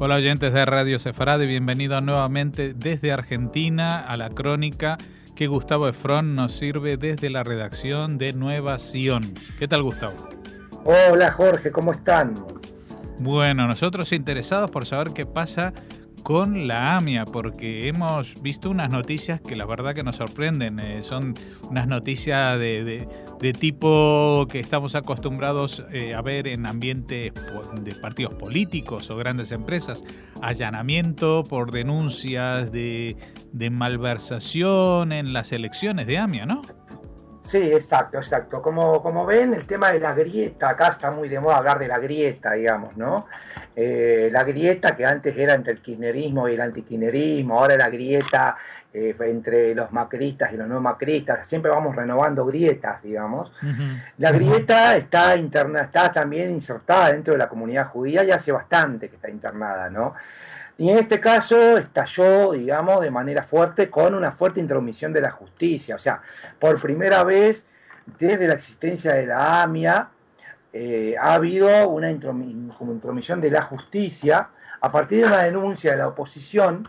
Hola oyentes de Radio Sefarad y bienvenidos nuevamente desde Argentina a la crónica que Gustavo Efrón nos sirve desde la redacción de Nueva Sion. ¿Qué tal, Gustavo? Hola Jorge, ¿cómo están? Bueno, nosotros interesados por saber qué pasa con la AMIA, porque hemos visto unas noticias que la verdad que nos sorprenden. Son unas noticias de tipo que estamos acostumbrados a ver en ambientes de partidos políticos o grandes empresas. Allanamiento por denuncias de malversación en las elecciones de AMIA, ¿no? Sí, exacto. Como ven, el tema de la grieta, acá está muy de moda hablar de la grieta, digamos, ¿no? La grieta que antes era entre el kirchnerismo y el antikirchnerismo, ahora la grieta entre los macristas y los no macristas, siempre vamos renovando grietas, digamos. La grieta está también insertada dentro de la comunidad judía y hace bastante que está internada, ¿no? Y en este caso estalló, digamos, de manera fuerte con una fuerte intromisión de la justicia. O sea, por primera vez desde la existencia de la AMIA ha habido una intromisión de la justicia a partir de una denuncia de la oposición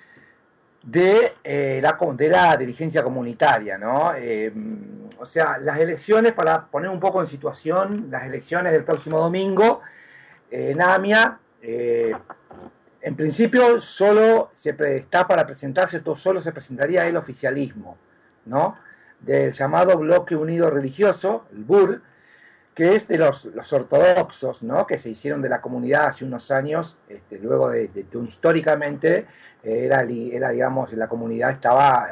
de la dirigencia comunitaria, ¿no? O sea, las elecciones, para poner un poco en situación, las elecciones del próximo domingo en AMIA... en principio solo está para presentarse, solo se presentaría el oficialismo, ¿no? Del llamado Bloque Unido Religioso, el BUR, que es de los ortodoxos, ¿no? Que se hicieron de la comunidad hace unos años, luego de históricamente digamos, la comunidad estaba,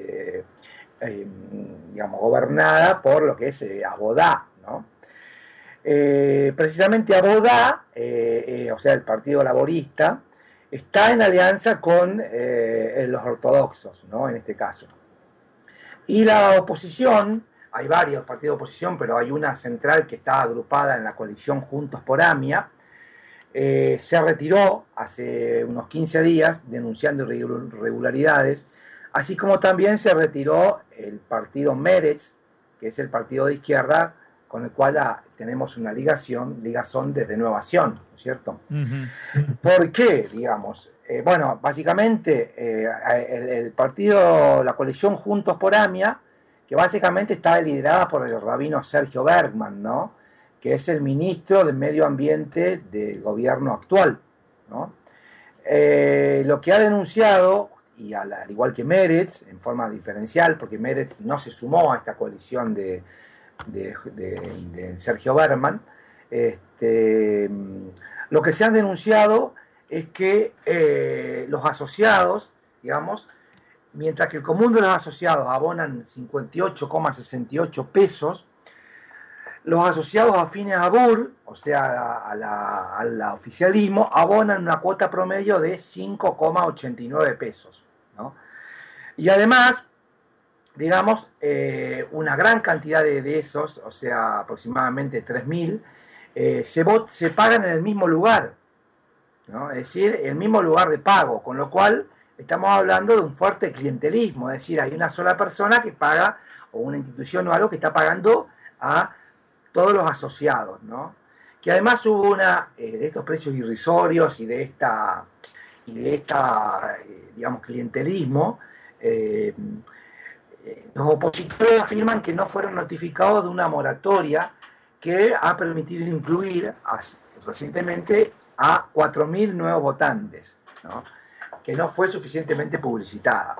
digamos, gobernada por lo que es Abodá, ¿no? Precisamente Abodá, o sea, el Partido Laborista, está en alianza con los ortodoxos, ¿no? En este caso. Y la oposición, hay varios partidos de oposición, pero hay una central que está agrupada en la coalición Juntos por AMIA, se retiró hace unos 15 días denunciando irregularidades, así como también se retiró el partido Meretz, que es el partido de izquierda con el cual tenemos una ligazón desde Nueva Sion, ¿no es cierto? ¿Por qué, digamos? Bueno, básicamente el partido, la coalición Juntos por AMIA, que básicamente está liderada por el rabino Sergio Bergman, ¿no? Que es el ministro de Medio Ambiente del gobierno actual, ¿no? Lo que ha denunciado, y al igual que Meretz, en forma diferencial, porque Meretz no se sumó a esta coalición de Sergio Bergman, lo que se han denunciado es que los asociados, digamos, mientras que el común de los asociados abonan 58,68 pesos, los asociados afines a BUR, o sea, al oficialismo, abonan una cuota promedio de 5,89 pesos, ¿no? Y además, digamos, una gran cantidad de esos, o sea, aproximadamente 3.000, se pagan en el mismo lugar, ¿no? Es decir, el mismo lugar de pago, con lo cual estamos hablando de un fuerte clientelismo, es decir, hay una sola persona que paga, o una institución o algo que está pagando a todos los asociados, ¿no? Que además hubo de estos precios irrisorios y de esta digamos, clientelismo, los opositores afirman que no fueron notificados de una moratoria que ha permitido incluir recientemente a 4.000 nuevos votantes, ¿no? Que no fue suficientemente publicitada.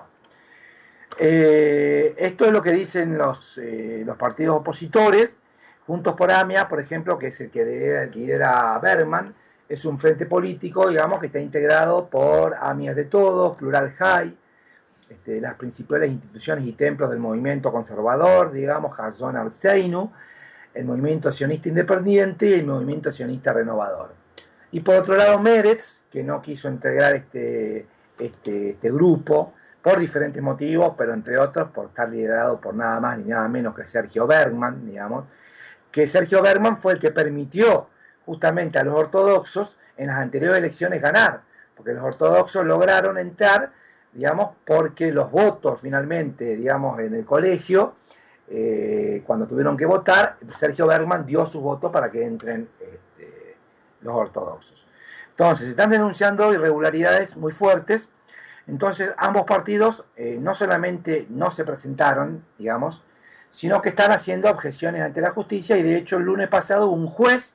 Esto es lo que dicen los partidos opositores. Juntos por AMIA, por ejemplo, que es el que lidera Bergman, es un frente político, digamos, que está integrado por AMIA de Todos, Plural Jai, las principales instituciones y templos del movimiento conservador, digamos, Hazon Artseinu, el movimiento sionista independiente y el movimiento sionista renovador. Y por otro lado, Meretz, que no quiso integrar este grupo por diferentes motivos, pero entre otros por estar liderado por nada más ni nada menos que Sergio Bergman, digamos, que Sergio Bergman fue el que permitió justamente a los ortodoxos en las anteriores elecciones ganar, porque los ortodoxos lograron entrar, digamos, porque los votos finalmente, digamos, en el colegio, cuando tuvieron que votar, Sergio Bergman dio su voto para que entren los ortodoxos. Entonces, se están denunciando irregularidades muy fuertes. Entonces, ambos partidos no solamente no se presentaron, digamos, sino que están haciendo objeciones ante la justicia, y de hecho el lunes pasado un juez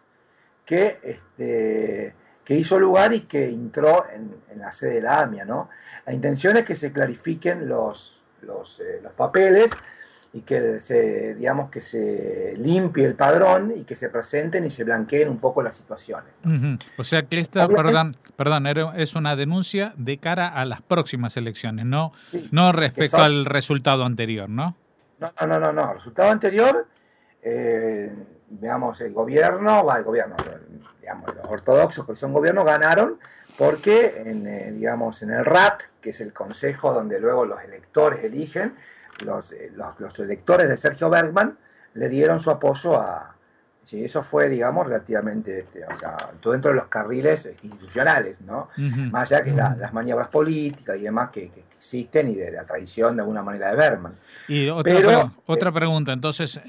que hizo lugar y que entró en la sede de la AMIA, ¿no? La intención es que se clarifiquen los papeles y digamos, que se limpie el padrón y que se presenten y se blanqueen un poco las situaciones. O sea que perdón, es una denuncia de cara a las próximas elecciones, Sí, no respecto al resultado anterior, ¿no? No. El resultado anterior, digamos, digamos, los ortodoxos que son gobierno ganaron porque digamos, en el RAT, que es el consejo donde luego los electores eligen, los electores de Sergio Bergman le dieron su apoyo a... Sí, eso fue, digamos, relativamente, o sea, todo dentro de los carriles institucionales, ¿no? Más allá que las maniobras políticas y demás que existen, y de la tradición de alguna manera de Bergman. Y otra pregunta, entonces,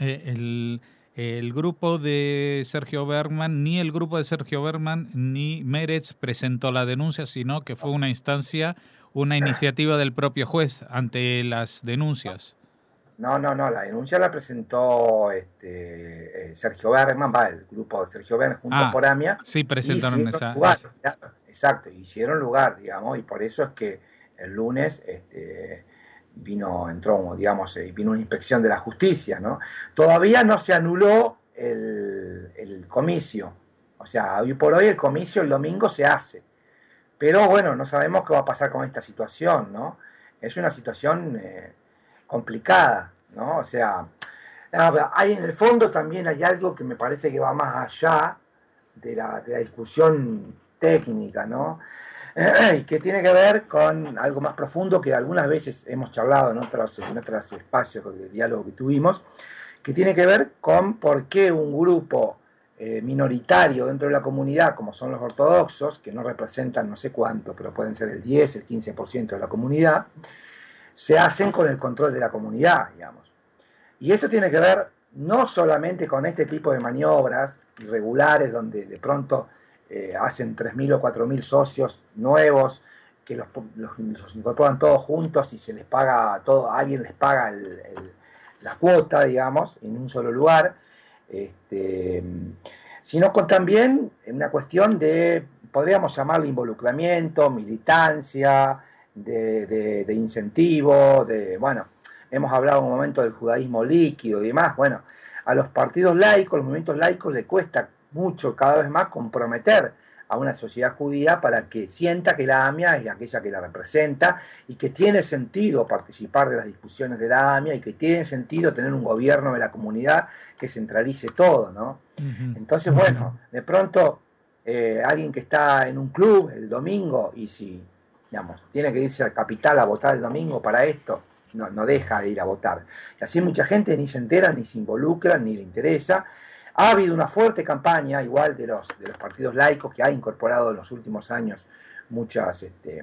el grupo de Sergio Bergman, ni el grupo de Sergio Bergman ni Meretz presentó la denuncia, sino que fue una iniciativa del propio juez ante las denuncias. No, la denuncia la presentó Sergio Bergman, el grupo de Sergio Bergman, Juntos por AMIA. Sí, presentaron hicieron lugar, exacto, hicieron lugar, digamos, y por eso es que el lunes vino una inspección de la justicia, ¿no? Todavía no se anuló el comicio, o sea, hoy por hoy el comicio el domingo se hace, pero bueno, no sabemos qué va a pasar con esta situación, ¿no? Es una situación complicada, ¿no? O sea, hay en el fondo también hay algo que me parece que va más allá de la discusión técnica, ¿no? Y que tiene que ver con algo más profundo que algunas veces hemos charlado en otros espacios de diálogo que tuvimos, que tiene que ver con por qué un grupo minoritario dentro de la comunidad, como son los ortodoxos, que no representan no sé cuánto, pero pueden ser el 10, el 15% de la comunidad, se hacen con el control de la comunidad, digamos. Y eso tiene que ver no solamente con este tipo de maniobras irregulares, donde de pronto hacen 3.000 o 4.000 socios nuevos, que los incorporan todos juntos y se les paga todo, alguien les paga la cuota, digamos, en un solo lugar, sino con también una cuestión de, podríamos llamarle involucramiento, militancia, de incentivo, bueno, hemos hablado un momento del judaísmo líquido y demás. Bueno, a los partidos laicos, los movimientos laicos, les cuesta mucho cada vez más comprometer a una sociedad judía para que sienta que la AMIA es aquella que la representa y que tiene sentido participar de las discusiones de la AMIA y que tiene sentido tener un gobierno de la comunidad que centralice todo, ¿no? Entonces, bueno, de pronto alguien que está en un club el domingo y si, digamos, tiene que irse al capital a votar el domingo para esto, no deja de ir a votar. Y así mucha gente ni se entera, ni se involucra, ni le interesa. Ha habido una fuerte campaña, igual de los partidos laicos, que ha incorporado en los últimos años muchos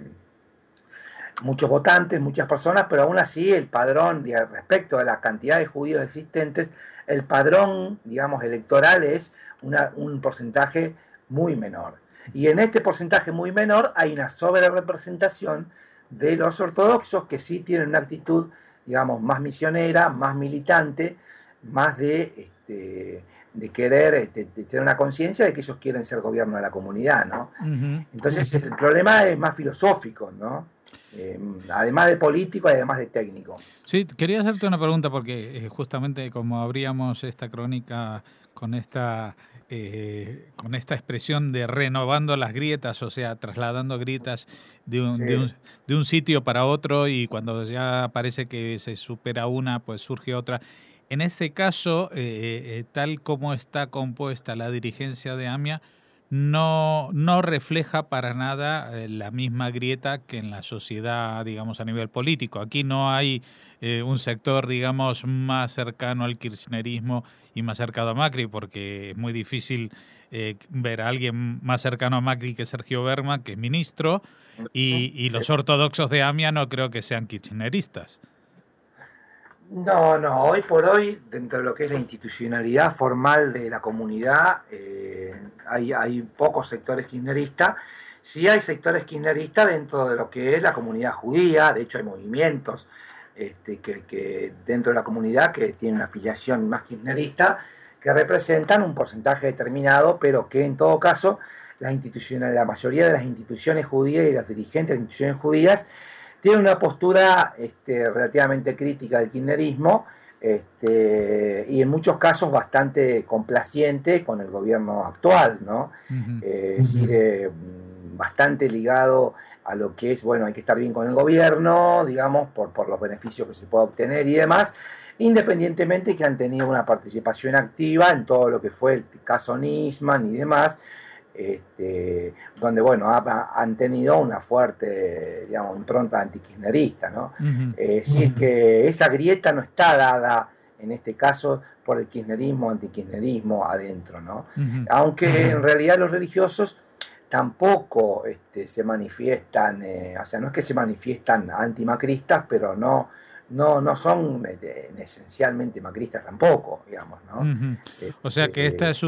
votantes, muchas personas, pero aún así el padrón, respecto a la cantidad de judíos existentes, el padrón, digamos, electoral es un porcentaje muy menor. Y en este porcentaje muy menor hay una sobrerepresentación de los ortodoxos, que sí tienen una actitud, digamos, más misionera, más militante, más de querer, de tener una conciencia de que ellos quieren ser gobierno de la comunidad, ¿no? Entonces el problema es más filosófico, ¿no? Además de político y además de técnico. Sí, quería hacerte una pregunta porque justamente como abríamos esta crónica con esta expresión de renovando las grietas, o sea, trasladando grietas de un sitio para otro, y cuando ya parece que se supera una, pues surge otra. En este caso, tal como está compuesta la dirigencia de AMIA, no refleja para nada la misma grieta que en la sociedad, digamos, a nivel político. Aquí no hay un sector, digamos, más cercano al kirchnerismo y más cercano a Macri, porque es muy difícil ver a alguien más cercano a Macri que Sergio Bergman, que es ministro, y los ortodoxos de AMIA no creo que sean kirchneristas. No, no, hoy por hoy, dentro de lo que es la institucionalidad formal de la comunidad, hay pocos sectores kirchneristas. Sí hay sectores kirchneristas dentro de lo que es la comunidad judía, de hecho hay movimientos que dentro de la comunidad que tienen una afiliación más kirchnerista, que representan un porcentaje determinado, pero que en todo caso la mayoría de las instituciones judías y los dirigentes de las instituciones judías tiene una postura relativamente crítica del kirchnerismo y en muchos casos bastante complaciente con el gobierno actual, ¿no? Ujú. Es decir, bastante ligado a lo que es, bueno, hay que estar bien con el gobierno, digamos, por los beneficios que se puede obtener y demás, independientemente que han tenido una participación activa en todo lo que fue el caso Nisman y demás, donde bueno, han tenido una fuerte, digamos, impronta antikirchnerista, ¿no? Ujú. Sí, que esa grieta no está dada en este caso por el kirchnerismo, antikirchnerismo adentro, ¿no? Ujú. Aunque en realidad los religiosos tampoco se manifiestan, o sea, no es que se manifiestan antimacristas, pero no son esencialmente macristas tampoco, digamos, ¿no? Ujú. O sea que esta Este, es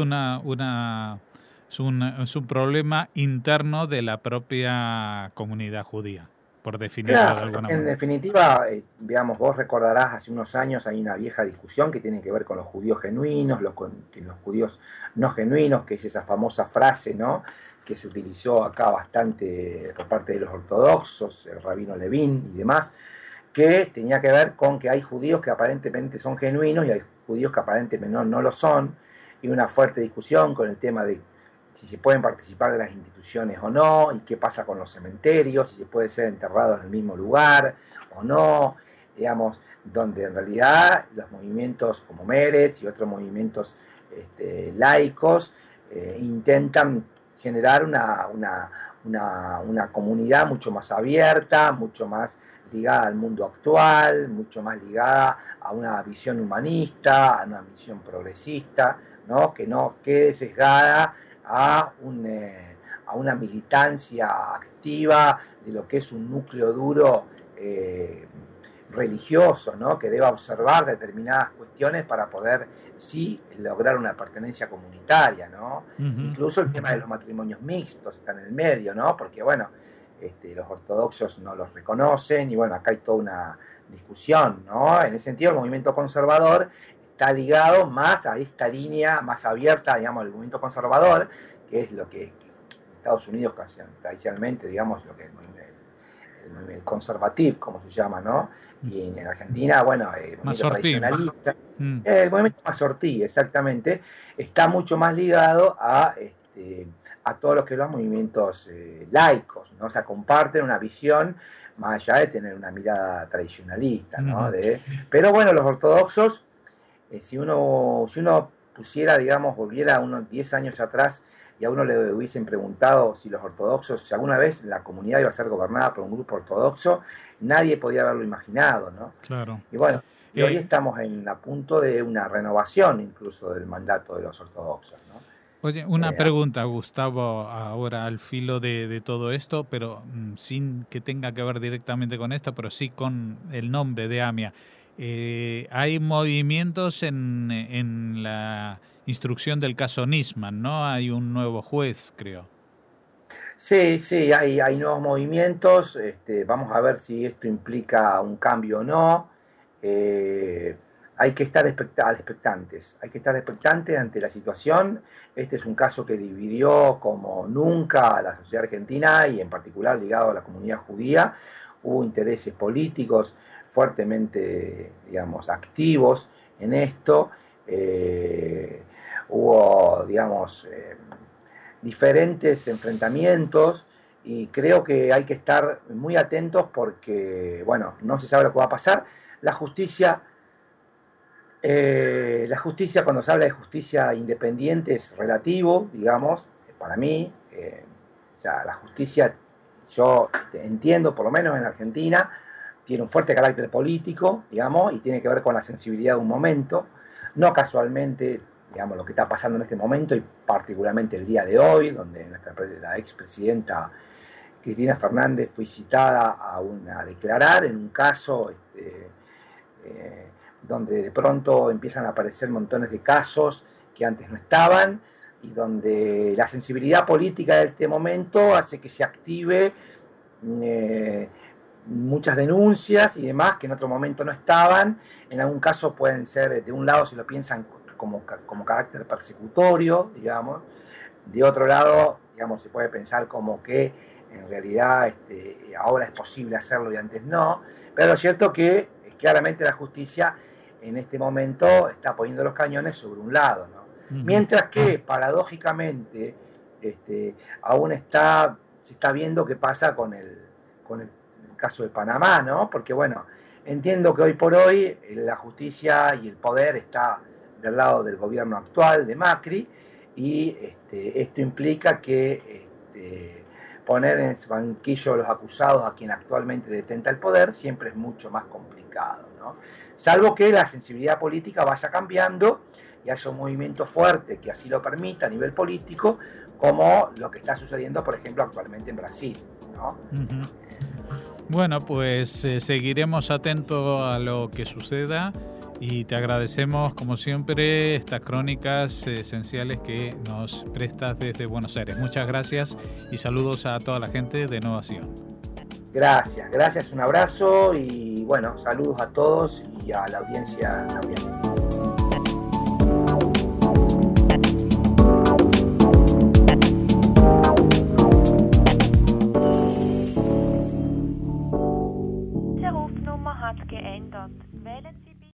es un problema interno de la propia comunidad judía, por definirlo de Claro, alguna en manera. definitiva, digamos, vos recordarás hace unos años hay una vieja discusión que tiene que ver con los judíos genuinos, los judíos no genuinos, que es esa famosa frase, ¿no? Que se utilizó acá bastante por parte de los ortodoxos, el rabino Levín y demás, que tenía que ver con que hay judíos que aparentemente son genuinos y hay judíos que aparentemente no lo son, y una fuerte discusión con el tema de si se pueden participar de las instituciones o no, y qué pasa con los cementerios, si se puede ser enterrado en el mismo lugar o no, digamos, donde en realidad los movimientos como Meretz y otros movimientos laicos intentan generar una comunidad mucho más abierta, mucho más ligada al mundo actual, mucho más ligada a una visión humanista, a una visión progresista, ¿no? Que no quede sesgada a una militancia activa de lo que es un núcleo duro religioso, ¿no? Que deba observar determinadas cuestiones para poder sí lograr una pertenencia comunitaria, ¿no? Ujú. Incluso el tema de los matrimonios mixtos está en el medio, ¿no? Porque bueno, los ortodoxos no los reconocen y bueno, acá hay toda una discusión, ¿no? En ese sentido, el movimiento conservador está ligado más a esta línea más abierta, digamos, del movimiento conservador, que es lo que en Estados Unidos tradicionalmente, digamos, lo que es el conservative, como se llama, ¿no? Y en Argentina, bueno, el movimiento Masortí. tradicionalista, Mm. el movimiento Masortí, exactamente, está mucho más ligado a todos los que son los movimientos laicos, ¿no? O sea, comparten una visión más allá de tener una mirada tradicionalista, ¿no? Ujú. Pero bueno, los ortodoxos, si uno pusiera, digamos, volviera unos 10 años atrás y a uno le hubiesen preguntado si los ortodoxos, si alguna vez la comunidad iba a ser gobernada por un grupo ortodoxo, nadie podía haberlo imaginado, ¿no? Claro. Y bueno, y hoy Eh, estamos a punto de una renovación incluso del mandato de los ortodoxos, ¿no? Oye, una Eh, pregunta, Gustavo, ahora al filo de todo esto, pero sin que tenga que ver directamente con esto, pero sí con el nombre de AMIA. Hay movimientos en la instrucción del caso Nisman, ¿no? Hay un nuevo juez, creo. sí, sí, hay nuevos movimientos, vamos a ver si esto implica un cambio o no. Eh, hay que estar expectantes, hay que estar expectantes ante la situación. Este es un caso que dividió como nunca a la sociedad argentina y en particular ligado a la comunidad judía. Hubo intereses políticos fuertemente, digamos, activos en esto. Hubo, digamos, diferentes enfrentamientos y creo que hay que estar muy atentos porque, bueno, no se sabe lo que va a pasar. La justicia cuando se habla de justicia independiente es relativo, digamos, para mí. O sea, la justicia, yo entiendo, por lo menos en Argentina, tiene un fuerte carácter político, digamos, y tiene que ver con la sensibilidad de un momento. No casualmente, digamos, lo que está pasando en este momento y particularmente el día de hoy, donde la expresidenta Cristina Fernández fue citada a declarar en un caso eh, donde de pronto empiezan a aparecer montones de casos que antes no estaban, y donde la sensibilidad política de este momento hace que se active muchas denuncias y demás que en otro momento no estaban. En algún caso pueden ser, de un lado se lo piensan como carácter persecutorio, digamos, de otro lado, digamos, se puede pensar como que en realidad ahora es posible hacerlo y antes no, pero lo cierto que claramente la justicia en este momento está poniendo los cañones sobre un lado, ¿no? Mientras que paradójicamente aún se está viendo qué pasa con el caso de Panamá, ¿no? Porque bueno, entiendo que hoy por hoy la justicia y el poder está del lado del gobierno actual de Macri, y esto implica que poner en ese banquillo a los acusados a quien actualmente detenta el poder siempre es mucho más complicado, ¿no? Salvo que la sensibilidad política vaya cambiando y haya un movimiento fuerte que así lo permita a nivel político, como lo que está sucediendo, por ejemplo, actualmente en Brasil, ¿no? Bueno, pues seguiremos atentos a lo que suceda y te agradecemos, como siempre, estas crónicas esenciales que nos prestas desde Buenos Aires. Muchas gracias y saludos a toda la gente de Novación. Gracias, un abrazo y bueno, saludos a todos y a la audiencia también.